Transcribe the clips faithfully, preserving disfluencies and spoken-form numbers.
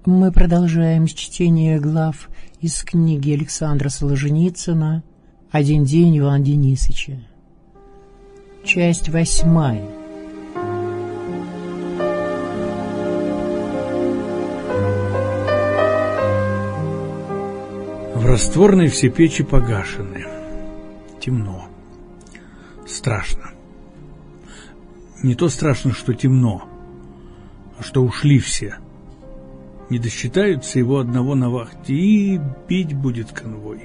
Мы продолжаем чтение глав из книги Александра Солженицына «Один день Ивана Денисовича». Часть восьмая. В растворной все печи погашены. Темно. Страшно. Не то страшно, что темно, а что ушли все. Не досчитаются его одного на вахте, и бить будет конвой.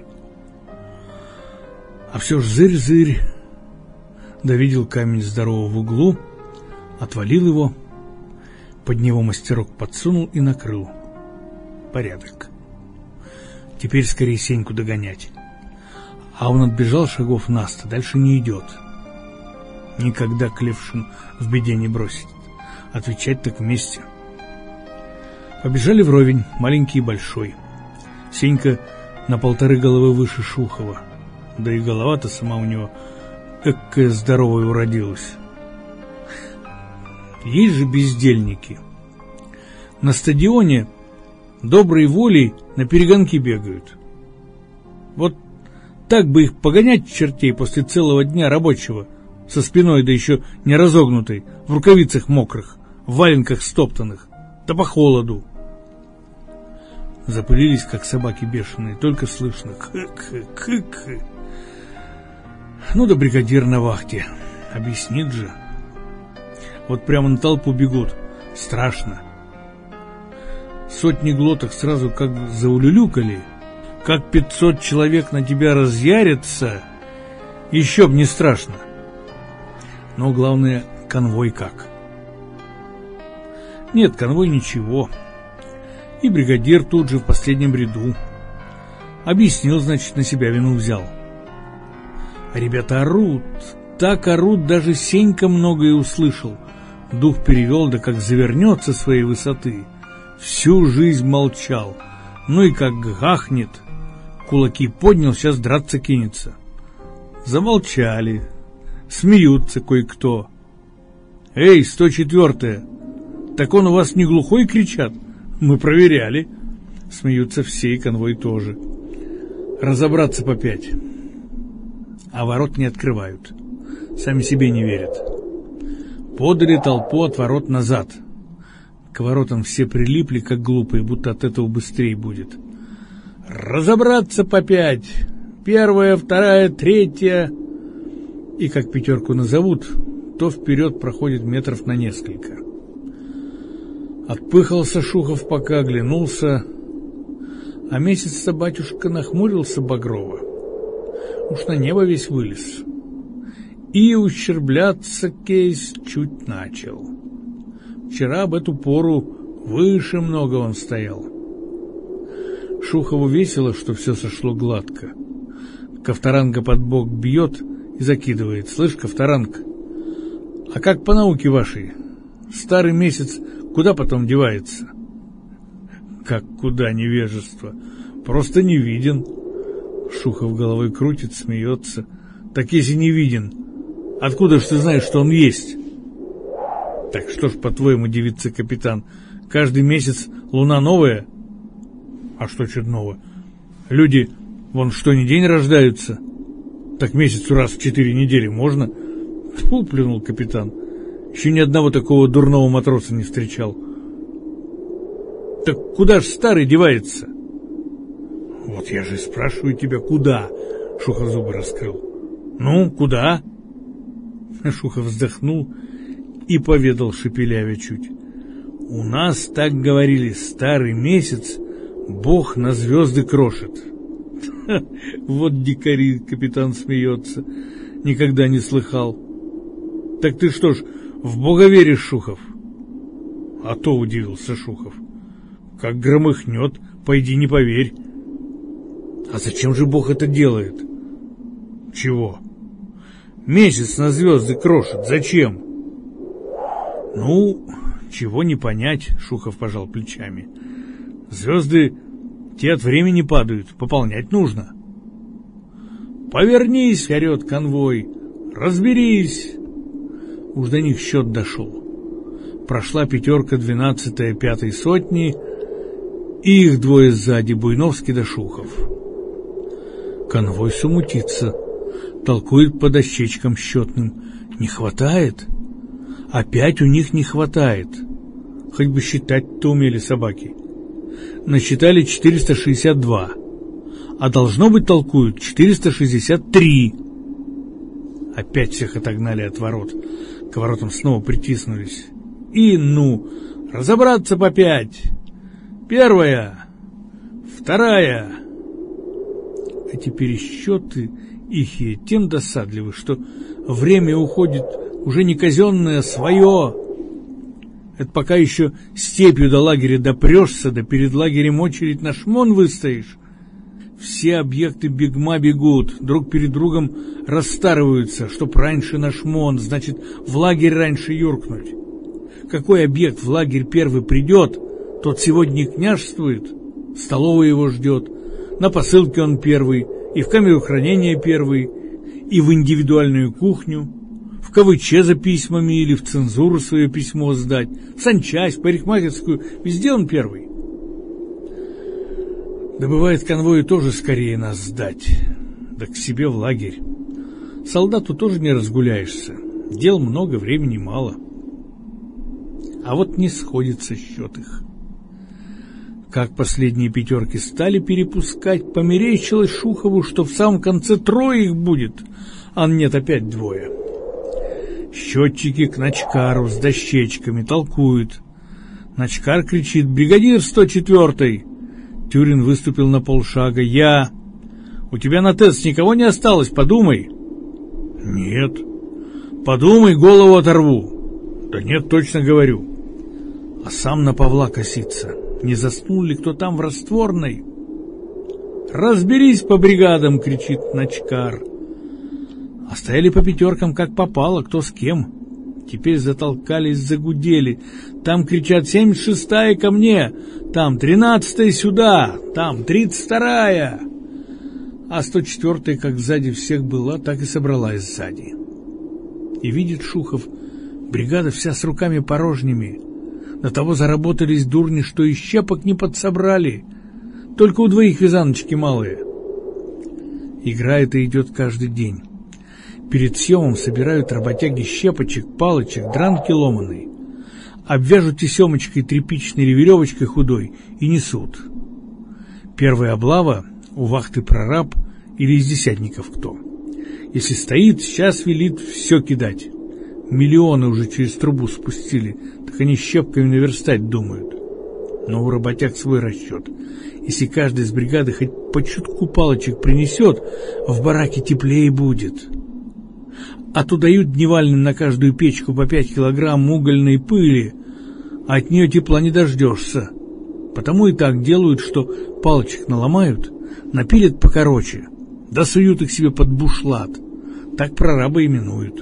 А все ж зырь-зырь. Довидел камень здорового в углу, отвалил его, под него мастерок подсунул и накрыл. Порядок. Теперь скорее Сеньку догонять. А он отбежал шагов на сто, дальше не идет. Никогда Клевшин в беде не бросит. Отвечать так вместе. Побежали вровень, маленький и большой. Сенька на полторы головы выше Шухова. Да и голова-то сама у него экая здоровая уродилась. Есть же бездельники. На стадионе доброй волей на перегонки бегают. Вот так бы их погонять, чертей, после целого дня рабочего, со спиной, да еще не разогнутой, в рукавицах мокрых, в валенках стоптанных, да по холоду. Запылились, как собаки бешеные, только слышно кык-кык. Ну да бригадир на вахте, объяснит же. Вот прямо на толпу бегут, страшно. Сотни глоток сразу как заулюлюкали, как пятьсот человек на тебя разъярятся, еще б не страшно. Но главное, конвой как. Нет, конвой ничего. И бригадир тут же в последнем ряду. Объяснил, значит, на себя вину взял. А ребята орут, так орут, даже Сенька многое услышал. Дух перевел, да как завернется с своей высоты. Всю жизнь молчал. Ну и как гахнет. Кулаки поднял, сейчас драться кинется. Замолчали. Смеются кое-кто. «Эй, сто четвёртая, так он у вас не глухой?» — кричат. «Мы проверяли». Смеются все, и конвой тоже. Разобраться по пять. А ворот не открывают. Сами себе не верят. Подали толпу от ворот назад. К воротам все прилипли, как глупые, будто от этого быстрее будет. Разобраться по пять. Первая, вторая, третья. И как пятерку назовут, то вперед проходит метров на несколько. Отпыхался Шухов, пока оглянулся, а месяц-то батюшка нахмурился багрово. Уж на небо весь вылез. И ущербляться кейс чуть начал. Вчера об эту пору выше много он стоял. Шухову весело, что все сошло гладко. Ковторанга под бок бьет и закидывает. «Слышь, Ковторанг, а как по науке вашей? Старый месяц куда потом девается?» «Как куда, невежество? Просто не виден». Шухов головой крутит, смеется. «Так если не виден, откуда ж ты знаешь, что он есть?» «Так что ж, по-твоему, девица капитан, каждый месяц луна новая?» «А что чудного? Люди, вон что ни день рождаются. Так месяцу раз в четыре недели можно?» «Тьфу», — плюнул капитан. «Еще ни одного такого дурного матроса не встречал». «Так куда ж старый девается?» «Вот я же и спрашиваю тебя, куда?» — Шухов зубы раскрыл. «Ну, куда?» Шухов вздохнул и поведал шепелявя чуть. «У нас, так говорили, старый месяц Бог на звезды крошит». «Вот дикари», — капитан смеется, — «никогда не слыхал». «Так ты что ж, в Бога веришь, Шухов?» «А то», — удивился Шухов, — «как громыхнет, пойди не поверь». «А зачем же Бог это делает?» «Чего?» «Месяц на звезды крошит. Зачем?» «Ну, чего не понять», — Шухов пожал плечами. «Звезды те от времени падают, пополнять нужно». «Повернись», — орет конвой, — «разберись». Уж до них счет дошел. Прошла пятерка двенадцатая пятой сотни, И их двое сзади, Буйновский да Шухов. Конвой сумутится, толкует по дощечкам счетным. Не хватает? Опять у них не хватает. Хоть бы считать-то умели собаки. Насчитали четыреста шестьдесят два, а должно быть, толкуют, четыреста шестьдесят три. Опять всех отогнали от ворот. К воротам снова притиснулись. И, ну, разобраться по пять. Первая, вторая. Эти пересчеты ихие тем досадливы, что время уходит уже не казенное, а свое. Это пока еще степью до лагеря допрешься, да перед лагерем очередь на шмон выстоишь. Все объекты бегма бегут, друг перед другом расстарываются, чтоб раньше на шмон, значит, в лагерь раньше юркнуть. Какой объект в лагерь первый придет, тот сегодня княжествует, столовая его ждет, на посылке он первый, и в камеру хранения первый, и в индивидуальную кухню, в КВЧ за письмами или в цензуру свое письмо сдать, в санчасть, парикмахерскую, везде он первый. Да бывает, конвою тоже скорее нас сдать, да к себе в лагерь. Солдату тоже не разгуляешься, дел много, времени мало. А вот не сходится счет их. Как последние пятерки стали перепускать, померещилось Шухову, что в самом конце трое их будет, а нет, опять двое. Счетчики к Начкару с дощечками толкуют. Начкар кричит: «Бригадир сто четвёртой!» Тюрин выступил на полшага. «Я! У тебя на тест никого не осталось, подумай!» «Нет!» «Подумай, голову оторву!» «Да нет, точно говорю!» А сам на Павла косится. Не заснул ли кто там в растворной? «Разберись по бригадам!» — кричит Начкар. А стояли по пятеркам, как попало, кто с кем. Теперь затолкались, загудели. Там кричат: «семьдесят шестая ко мне! Там тринадцатая сюда! Там тридцать вторая!» А сто четвёртая, как сзади всех была, так и собралась сзади. И видит Шухов, бригада вся с руками порожними. До того заработались дурни, что и щепок не подсобрали. Только у двоих вязаночки малые. Игра эта идет каждый день. Перед съемом собирают работяги щепочек, палочек, дранки ломаной, обвяжут тесемочкой тряпичной или веревочкой худой и несут. Первая облава у вахты прораб или из десятников кто. Если стоит, сейчас велит все кидать. Миллионы уже через трубу спустили, так они щепками наверстать думают. Но у работяг свой расчет. Если каждый из бригады хоть по чутку палочек принесет, в бараке теплее будет. А то дают дневальным на каждую печку по пять килограмм угольной пыли, а от нее тепла не дождешься. Потому и так делают, что палочек наломают, напилят покороче, да суют их себе под бушлат. Так прораба именуют.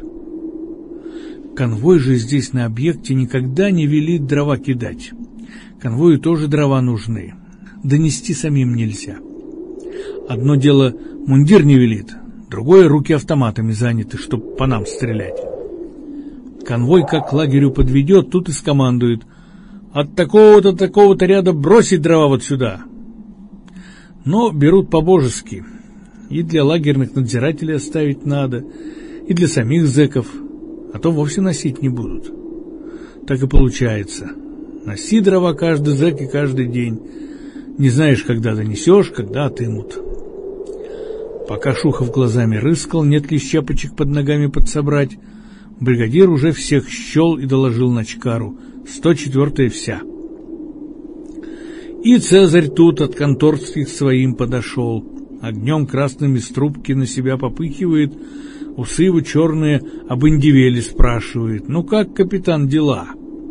Конвой же здесь на объекте никогда не велит дрова кидать. Конвою тоже дрова нужны. Донести самим нельзя. Одно дело мундир не велит, другое — руки автоматами заняты, чтоб по нам стрелять. Конвой как к лагерю подведет, тут и скомандует: от такого-то, такого-то ряда бросить дрова вот сюда. Но берут по-божески. И для лагерных надзирателей оставить надо, и для самих зэков, а то вовсе носить не будут. Так и получается. Носи дрова каждый зэк и каждый день. Не знаешь, когда донесешь, когда отымут. Пока Шухов глазами рыскал, нет ли щепочек под ногами подсобрать, бригадир уже всех счел и доложил Начкару: сто четвёртая вся. И Цезарь тут от конторских своим подошел, огнем красным из трубки на себя попыхивает, усы его черные об индивеле спрашивает: ну как, капитан, дела?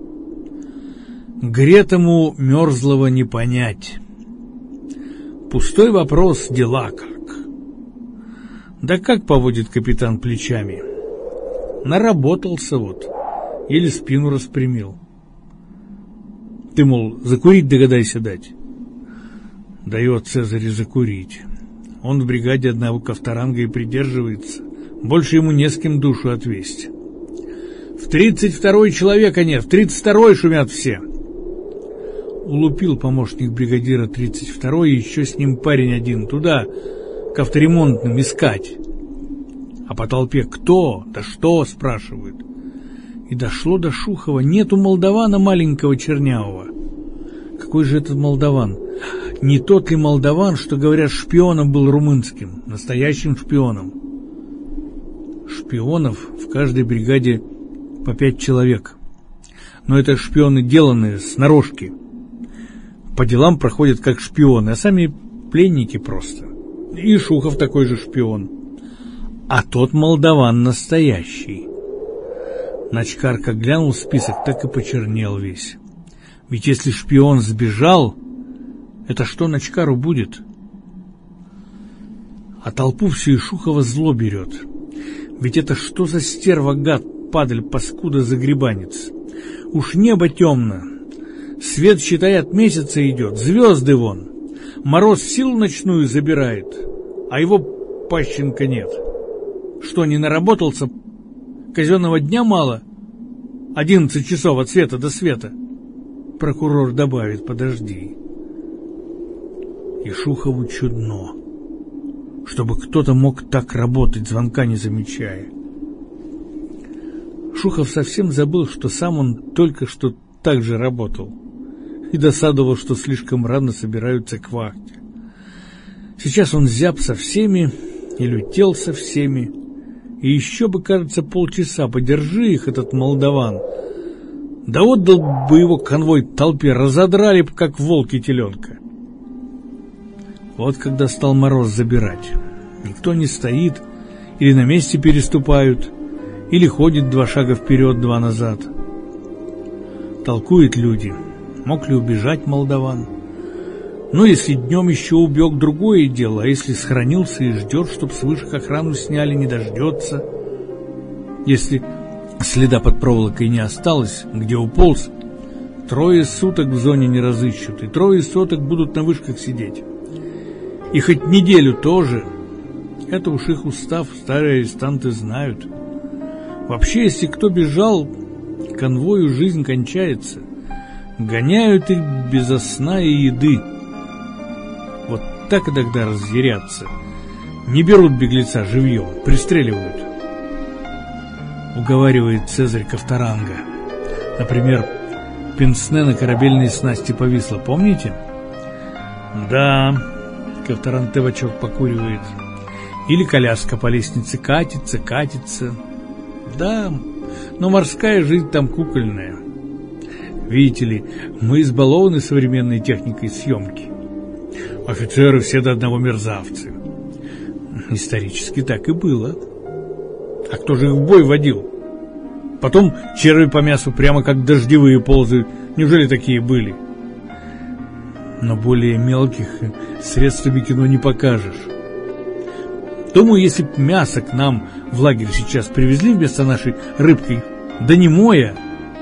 Гретому мерзлого не понять. Пустой вопрос, дела как? Да как поводит капитан плечами? Наработался вот, еле спину распрямил. Ты, мол, закурить догадайся дать. Дает Цезарь закурить. Он в бригаде одного ковторанга и придерживается. Больше ему не с кем душу отвесть. В тридцать второй человека нет, в тридцать второй шумят все. улупил помощник бригадира тридцать второй и еще с ним парень один туда, к авторемонтным, искать. А по толпе кто, да что, спрашивают. И дошло до Шухова, нету молдавана маленького чернявого. Какой же этот молдаван? Не тот ли молдаван, что, говорят, шпионом был румынским, настоящим шпионом? Шпионов в каждой бригаде по пять человек. Но это шпионы деланные, сноровки. По делам проходят как шпионы, а сами пленники просто. И Шухов такой же шпион. А тот молдаван настоящий. Начкар как глянул в список, так и почернел весь. Ведь если шпион сбежал, это что Начкару будет? А толпу всю и Шухова зло берет. Ведь это что за стерва, гад, падаль, паскуда, загребанец? Уж небо темно, свет, считай, от месяца идет, звезды вон, мороз силу ночную забирает, а его пащенка нет. Что, не наработался? Казенного дня мало? Одиннадцать часов от света до света. Прокурор добавит, подожди. И Шухову чудно, чтобы кто-то мог так работать, звонка не замечая. Шухов совсем забыл, что сам он только что так же работал, и досадовал, что слишком рано собираются к вахте. Сейчас он зяб со всеми и лютел со всеми, и еще бы, кажется, полчаса подержи их, этот молдаван, да отдал бы его конвой толпе, разодрали бы, как волки теленка. Вот когда стал мороз забирать, никто не стоит, или на месте переступают, или ходит два шага вперед, два назад. Толкуют люди, мог ли убежать молдаван. Ну, если днем еще убег, другое дело, а если схоронился и ждет, чтоб с вышек охрану сняли, не дождется. Если следа под проволокой не осталось, где уполз, трое суток в зоне не разыщут, и трое суток будут на вышках сидеть. И хоть неделю тоже. Это уж их устав, старые арестанты знают. Вообще, если кто бежал, конвою жизнь кончается. Гоняют их безо сна и еды. Вот так и тогда разъярятся. Не берут беглеца живьем, пристреливают. Уговаривает Цезарь Ковторанга. Например, пенсне на корабельной снасти повисло, помните? Да, Ковторанг табачок покуривает. Или коляска по лестнице катится, катится. Да, но морская жизнь там кукольная. Видите ли, мы избалованы современной техникой съемки. Офицеры все до одного мерзавцы. Исторически так и было. А кто же их в бой водил? Потом черви по мясу прямо как дождевые ползают. Неужели такие были? Но более мелких средствами кино не покажешь. Думаю, если б мясо к нам в лагерь сейчас привезли вместо нашей рыбки, да не моя,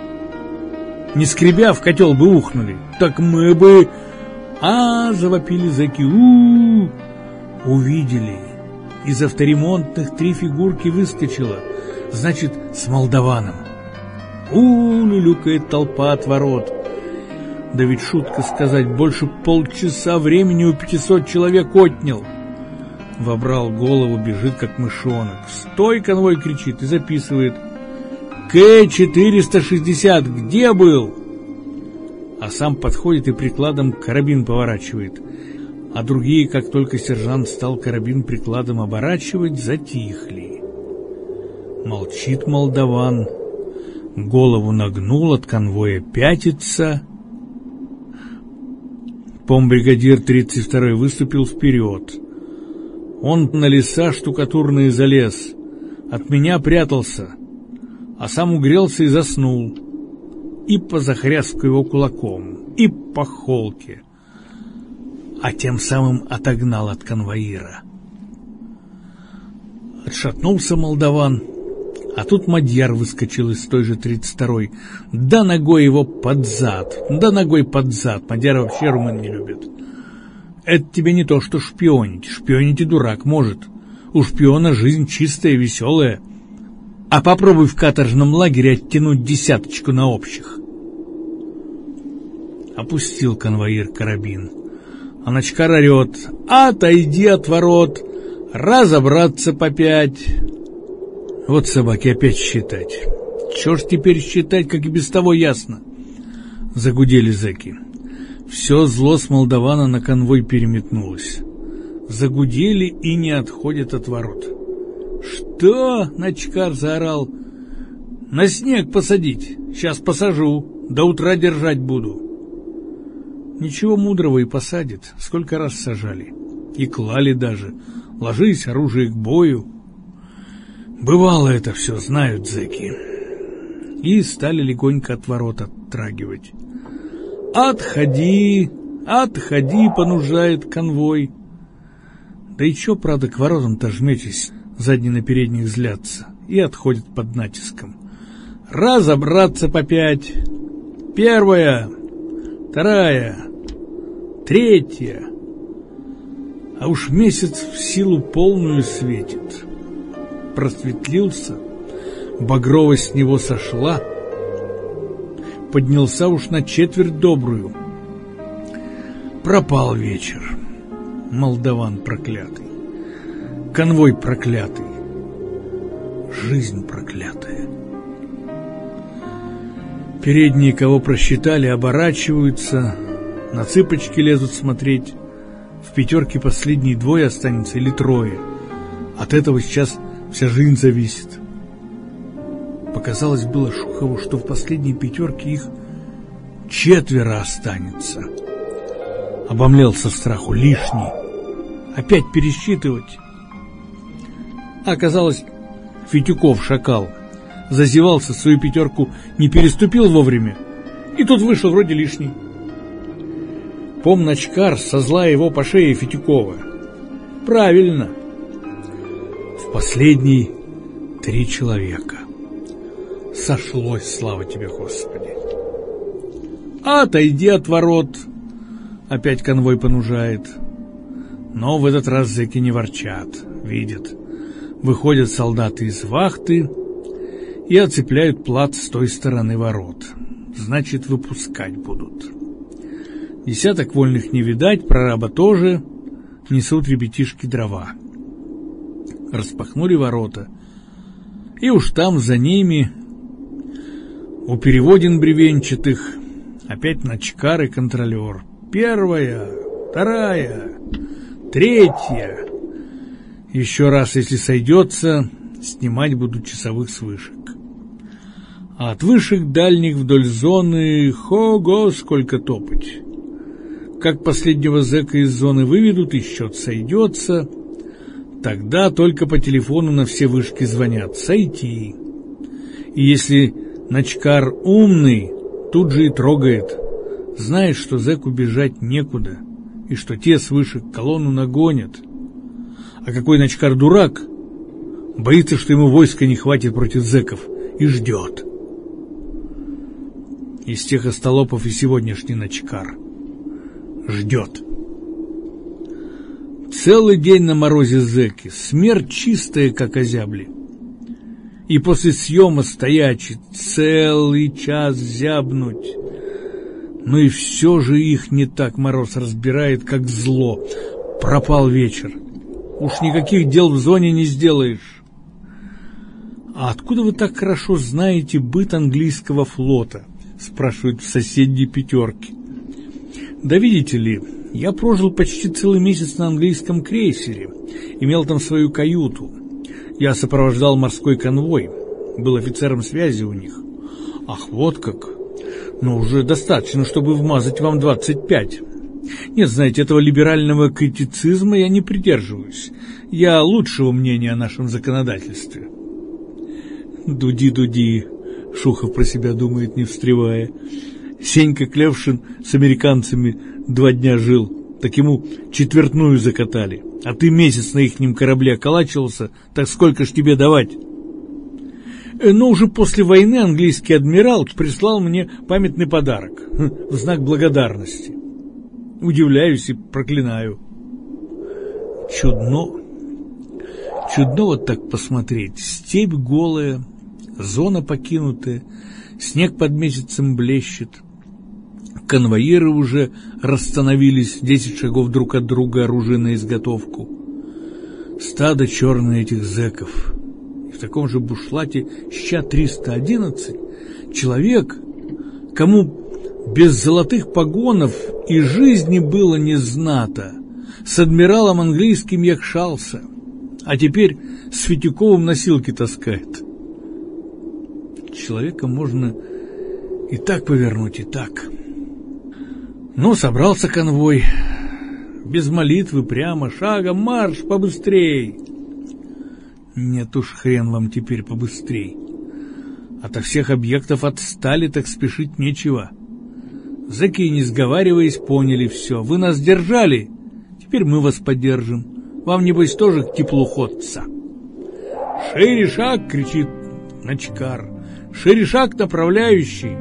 не скребя в котел бы ухнули, так мы бы... А, завопили зэки, у-у-у, увидели. Из авторемонтных три фигурки выскочило, значит, с молдаваном. У-у-у, люлюкает толпа от ворот. Да ведь шутка сказать, больше полчаса времени у пятисот человек отнял. Вобрал голову, бежит как мышонок. «Стой!» — конвой кричит и записывает. «К четыреста шестьдесят, где был?» А сам подходит и прикладом карабин поворачивает. А другие, как только сержант стал карабин прикладом оборачивать, затихли. Молчит молдаван, голову нагнул, от конвоя пятится. Помбригадир тридцать второй выступил вперед. Он на леса штукатурные залез, от меня прятался, а сам угрелся и заснул. И по захряску его кулаком, и по холке, а тем самым отогнал от конвоира. Отшатнулся молдаван, а тут мадьяр выскочил из той же тридцать второй, да ногой его под зад, да ногой под зад. Мадьяра вообще румын не любит. Это тебе не то, что шпионить. Шпионить и дурак может. У шпиона жизнь чистая, веселая. А попробуй в каторжном лагере оттянуть десяточку на общих. Опустил конвоир карабин. А Начкар орет: «Отойди от ворот! Разобраться по пять!» Вот собаки опять считать. Чё ж теперь считать, как и без того ясно? Загудели зэки. Все зло с молдавана на конвой переметнулось. Загудели и не отходят от ворот. «Что?» — Начкар заорал. «На снег посадить. Сейчас посажу. До утра держать буду». Ничего мудрого, и посадит. Сколько раз сажали. И клали даже. Ложись, оружие к бою. Бывало это все, знают зэки. И стали легонько от ворот оттрагивать. «Отходи, отходи!» — понужает конвой. Да и чё, правда, к воротам-то жметесь, задние на передних злятся, и отходят под натиском. «Разобраться по пять! Первая, вторая, третья!» А уж месяц в силу полную светит. Просветлился, багровость с него сошла, поднялся уж на четверть добрую. Пропал вечер. Молдаван проклятый, конвой проклятый, жизнь проклятая. Передние, кого просчитали, оборачиваются, на цыпочки лезут смотреть. В пятерке последние двое останется или трое. От этого сейчас вся жизнь зависит. Показалось было Шухову, что в последней пятерке их четверо останется. Обомлел со страху: лишний. Опять пересчитывать. А оказалось, Фитюков, шакал, зазевался, свою пятерку не переступил вовремя, и тут вышел вроде лишний. Пом Начкар со зла его по шее Фитюкова. Правильно. В последний три человека. Сошлось, слава тебе, Господи. «Отойди от ворот!» Опять конвой понужает. Но в этот раз зэки не ворчат, видят. Выходят солдаты из вахты и оцепляют плац с той стороны ворот. Значит, выпускать будут. Десяток вольных не видать, прораба тоже. Несут ребятишки дрова. Распахнули ворота. И уж там за ними, у переводин бревенчатых, опять Начкар и контролер. Первая, вторая, третья. Еще раз, если сойдется, снимать будут часовых с вышек. А от вышек дальних вдоль зоны, хого, сколько топать. Как последнего зэка из зоны выведут, и счет сойдется, тогда только по телефону на все вышки звонят: сойти. И если Начкар умный, тут же и трогает. Знает, что зэку бежать некуда, и что те с вышек колонну нагонят. А какой Начкар дурак, боится, что ему войска не хватит против зэков, и ждет. Из тех остолопов и сегодняшний Начкар ждет. Целый день на морозе зэки, смерть чистая, как озябли. И после съема стоячий целый час зябнуть. Но и все же их не так мороз разбирает, как зло. Пропал вечер. Уж никаких дел в зоне не сделаешь. А откуда вы так хорошо знаете быт английского флота? Спрашивают в соседней пятерке. Да видите ли, я прожил почти целый месяц на английском крейсере, имел там свою каюту. Я сопровождал морской конвой, был офицером связи у них. Ах, вот как. Но уже достаточно, чтобы вмазать вам двадцать пять. Нет, знаете, этого либерального критицизма я не придерживаюсь. Я лучшего мнения о нашем законодательстве. Дуди, дуди, Шухов про себя думает, не встревая. Сенька Клевшин с американцами два дня жил, так ему четвертную закатали. А ты месяц на ихнем корабле околачивался, так сколько ж тебе давать? Но уже после войны английский адмирал прислал мне памятный подарок в знак благодарности. Удивляюсь и проклинаю. Чудно. Чудно вот так посмотреть. Степь голая, зона покинутая, снег под месяцем блещет. Конвоиры уже расстановились десять шагов друг от друга, оружие на изготовку. Стадо черное этих зэков. И в таком же бушлате ща триста одиннадцать человек, кому без золотых погонов и жизни было не знато, с адмиралом английским якшался, а теперь с Фетюковым носилки таскает. Человека можно и так повернуть, и так. Но собрался конвой, без молитвы, прямо, шагом, марш, побыстрей. Нет уж, хрен вам теперь побыстрей. Ото всех объектов отстали, так спешить нечего. Зэки, не сговариваясь, поняли все. Вы нас держали, теперь мы вас поддержим. Вам, небось, тоже к теплу ходца. «Шире шаг!» — кричит Начкар. «Шире шаг, направляющий!»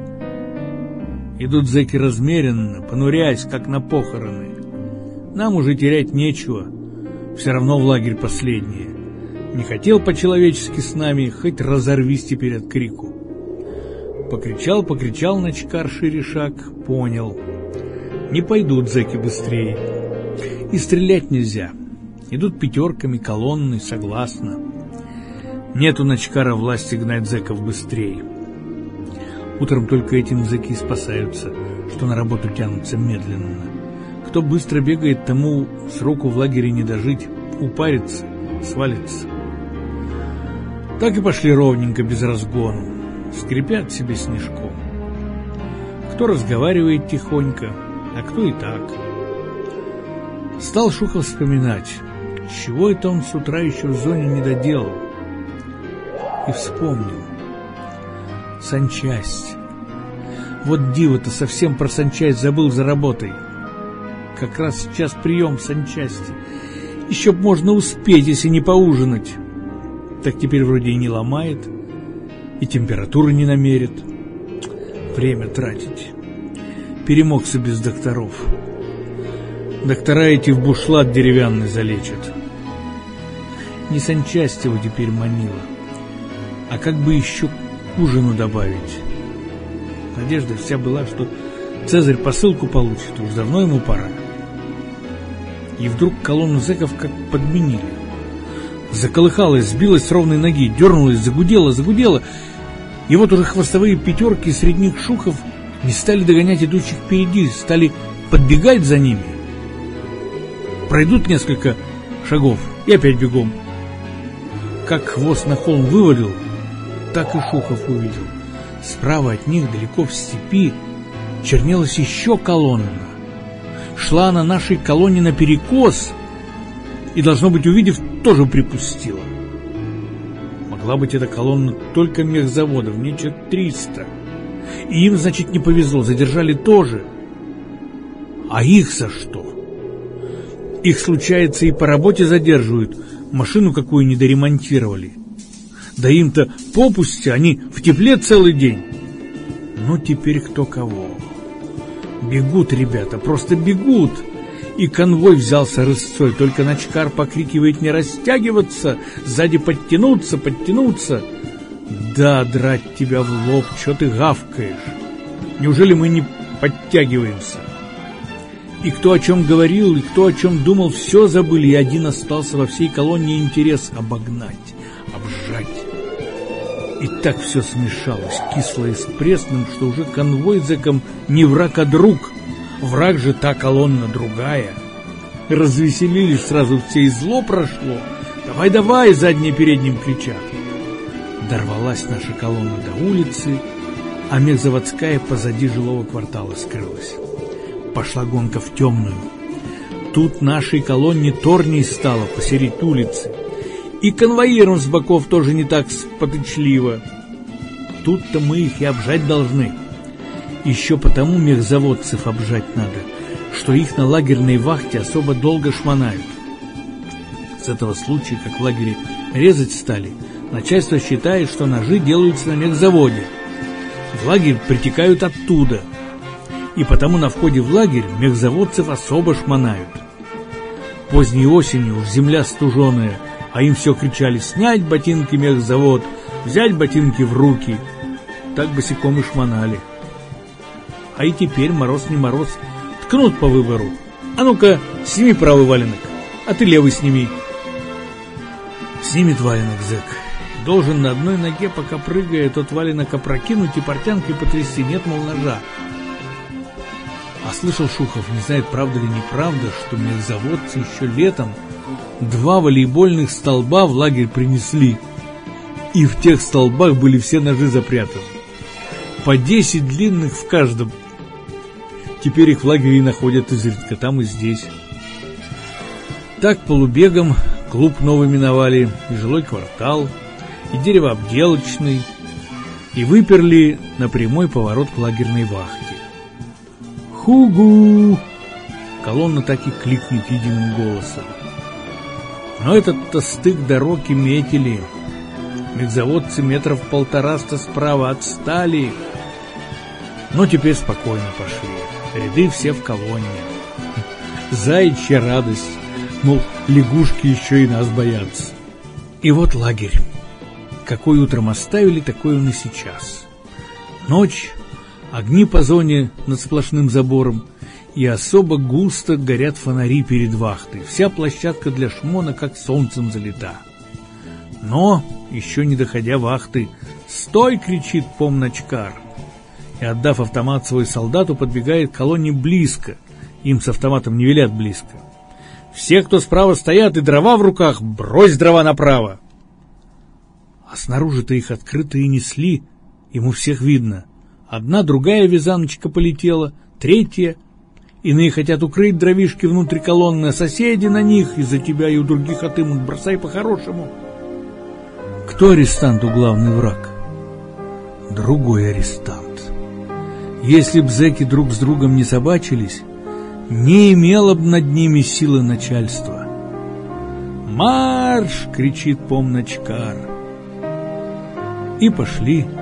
Идут зэки размеренно, понурясь, как на похороны. Нам уже терять нечего, все равно в лагерь последнее. Не хотел по-человечески с нами, хоть разорвись теперь от крику. Покричал, покричал Начкар шире шаг, понял. Не пойдут зэки быстрее. И стрелять нельзя. Идут пятерками, колонной, согласно. Нет у Начкара власти гнать зэков быстрее. Утром только этим зэки спасаются, что на работу тянутся медленно. Кто быстро бегает, тому сроку в лагере не дожить, упарится, свалится. Так и пошли ровненько, без разгону, скрипят себе снежком. Кто разговаривает тихонько, а кто и так. Стал Шухов вспоминать, чего это он с утра еще в зоне не доделал. И вспомнил. Санчасть. Вот диво-то, совсем про санчасть забыл за работой. Как раз сейчас прием в санчасти. Еще б можно успеть, если не поужинать. Так теперь вроде и не ломает, и температуры не намерит. Время тратить. Перемогся без докторов. Доктора эти в бушлат деревянный залечат. Не санчасть его теперь манила, а как бы еще к ужину добавить. Надежда вся была, что Цезарь посылку получит, уж давно ему пора. И вдруг колонну зэков как подменили. Заколыхалась, сбилась с ровной ноги, дернулась, загудела, загудела. И вот уже хвостовые пятерки, среди них Шухов, не стали догонять идущих впереди, стали подбегать за ними. Пройдут несколько шагов и опять бегом. Как хвост на холм вывалил, так и Шухов увидел. Справа от них, далеко в степи, чернелась еще колонна. Шла она нашей колонне наперекос и, должно быть, увидев, тоже припустила. Могла быть эта колонна только мехзаводов, мне человек триста. И им, значит, не повезло, задержали тоже. А их за что? Их, случается, и по работе задерживают, машину какую не доремонтировали. Да им-то попусти, они в тепле целый день. Ну, теперь кто кого. Бегут ребята, просто бегут. И конвой взялся рысцой, только Начкар покрикивает не растягиваться, сзади подтянуться, подтянуться. Да, драть тебя в лоб, что ты гавкаешь? Неужели мы не подтягиваемся? И кто о чем говорил, и кто о чем думал, все забыли, и один остался во всей колонне интерес обогнать, обжать. И так все смешалось, кислое с пресным, что уже конвой зэкам не враг, а друг. Враг же та колонна другая. Развеселились сразу все, и зло прошло. Давай-давай, задние передним кричат. Дорвалась наша колонна до улицы, а мехзаводская позади жилого квартала скрылась. Пошла гонка в темную. Тут нашей колонне торней стало посередине улицы. И конвоирам с боков тоже не так спотычливо. Тут-то мы их и обжать должны. Еще потому мехзаводцев обжать надо, что их на лагерной вахте особо долго шмонают. С этого случая, как в лагере резать стали, начальство считает, что ножи делаются на мехзаводе. В лагерь притекают оттуда. И потому на входе в лагерь мехзаводцев особо шмонают. Поздней осенью уж земля стуженая, а им все кричали: снять ботинки мехзавод, взять ботинки в руки. Так босиком и шмонали. А и теперь, мороз не мороз, ткнут по выбору. А ну-ка, сними правый валенок, а ты левый сними. Снимет валенок зэк. Должен на одной ноге, пока прыгая, тот валенок опрокинуть и портянкой потрясти. Нет, мол, ножа. А слышал Шухов, не знает, правда ли неправда, что мехзаводцы еще летом два волейбольных столба в лагерь принесли. И в тех столбах были все ножи запрятаны. По десять длинных в каждом. Теперь их в лагере и находят изредка, там и здесь. Так полубегом клуб новый миновали, и жилой квартал, и деревообделочный, и выперли на прямой поворот к лагерной вахте. «Хугу!» Колонна так и кликнет единым голосом. Но этот-то стык дороги метили. Мехзаводцы метров полтораста справа отстали. Но теперь спокойно пошли. Ряды все в колонне. Заячья радость. Мол, лягушки еще и нас боятся. И вот лагерь. Какой утром оставили, такой он и сейчас. Ночь, огни по зоне над сплошным забором, и особо густо горят фонари перед вахтой. Вся площадка для шмона как солнцем залита. Но, еще не доходя вахты, «Стой!» — кричит помночкар. И, отдав автомат свой солдату, подбегает к колонне близко. Им с автоматом не велят близко. «Все, кто справа стоят и дрова в руках, брось дрова направо!» А снаружи-то их открыто и несли, ему всех видно. Одна, другая вязаночка полетела, третья. Иные хотят укрыть дровишки внутри колонны, а соседи на них из-за тебя и у других отымут. Бросай по-хорошему. Кто арестанту главный враг? Другой арестант. Если б зэки друг с другом не собачились, не имело б над ними силы начальства. «Марш!» — кричит помночкар. И пошли